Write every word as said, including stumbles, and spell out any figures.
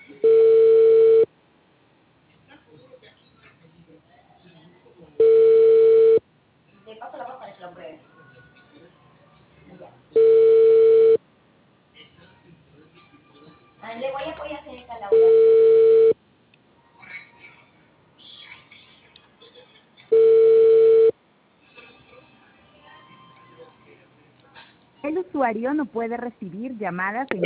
Te paso la voz para que lo pruebes. Ya. Ah, le voy a apoyar en esta Laura. El usuario no puede recibir llamadas en